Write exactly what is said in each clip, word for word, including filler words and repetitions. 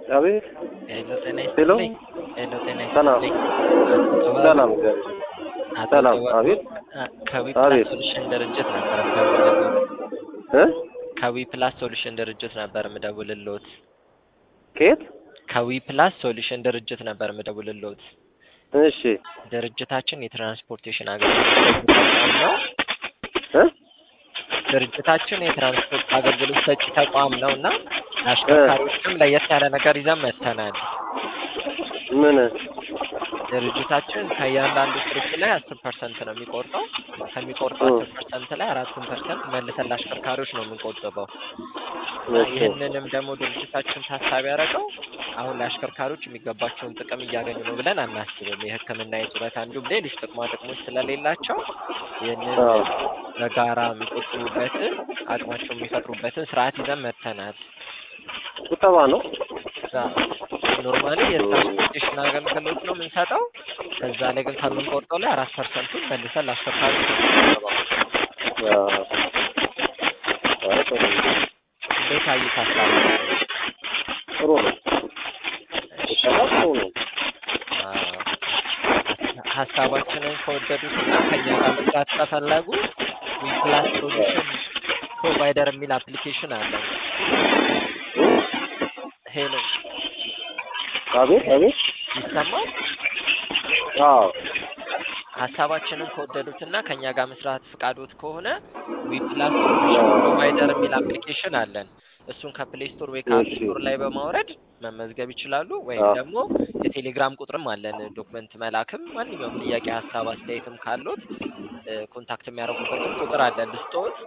አቤት ሄሎ ጤና ሄሎ ይስጥልኝ። ሄሎ ጤና ሰላም ይስጥልኝ። ሰላም አቶ ሰላም ጥበቡ አቤት ከዊ ፕላስ አቤት ሶሉሽን ድርጅት ነበር የምደውልልዎት። እ ከዊ ፕላስ ሶሉሽን ድርጅት ነበር የምደውልልዎት። ከየት? ከዊ ፕላስ ሶሉሽን ድርጅት ነበር የምደውልልዎት። እሺ ድርጅታችን የትራንስፖርቴሽን አገልግሎት ተቋም ነው። እ ድርጅታችን የትራንስፖርት አገልግሎት ሰጪ ተቋም ነውና አሽከርካሪዎችም ለየት ያለ ነገር ይዘን መጥተናል። ምን ድርጅታችን ከእያንዳንዱ ትርፍ ላይ አስር ፐርሰንት ነው የሚቆርጠው። ከሚቆርጠው አስር ፐርሰንት ላይ አራቱን ፐርሰንት መልሰን ለአሽከርካሪዎች ነው የምንቆጥበው። እና እሺ ይህንንም ደግሞ ድርጅታችን ታሳቢ ያደረገው አሁን ለአሽከርካሪዎች የሚገባቸውን ጥቅም እያገኙ ነው ብለን አናስብም። የሕክምና የጡረታ እንዲሁም ሌሎች ጥቅማ ጥቅሞች ስለሌላቸው ይህንን አዎ በጋራ የሚቆጥቡበትን አቅማቸውን የሚፈጥሩበትን ስርዓት ይዘን መጥተናል። ቁጠባ ነው። ኖርማሊ የትራንስፖርቴሽን አገልግሎት ነው የምንሰጠው። ከዛ ላይ ግን ከምንቆርጠው ላይ አራት ፐርሰንቱን መልሰን ለአሽከርካሪዎች ነው የምንቆጥበው። አዎ አይ ጥሩ ነው። እንዴት አዩት ሀሳቡ? ጥሩ ነው። ቁጠባ ጥሩ ነው። አዎ ሀሳባችንን ከወደዱትና ከኛ ጋር መስራት ከፈለጉ ዊፕላስ ሶሉሽን ፕሮቫይደር የሚል አፕሊኬሽን አለን። ሄሎ አቤት አቤት ይሰማል? አዎ ሀሳባችንን ከወደዱትና ከኛ ጋር መስራት ፍቃዶት ከሆነ ዊፕላስ ሶሉሽን ፕሮቫይደር የሚል አፕሊኬሽን አለን። እሱን ከፕሌይ ስቶር ወይ ከአፕ ስቶር ላይ በማውረድ መመዝገብ ይችላሉ። ወይም ደግሞ የቴሌግራም ቁጥርም አለን። ዶክመንት መላክም ማንኛውም ጥያቄ፣ ሀሳብ፣ አስተያየትም ካሉት ኮንታክት የሚያደርጉበትም ቁጥር አለን። ልስጥዎት?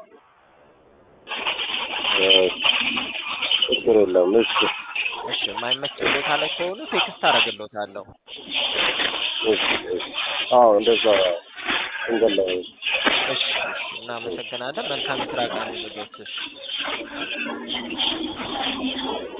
ችግር የለም። እሺ እሺ የማይመች ቦታ ላይ ከሆኑ ቴክስት አደርግልዎታለሁ። እሺ እሺ አዎ እንደዛ እንገላለን። እሺ እናመሰግናለን። መልካም የስራ ቀን ይሁንልዎት። እሺ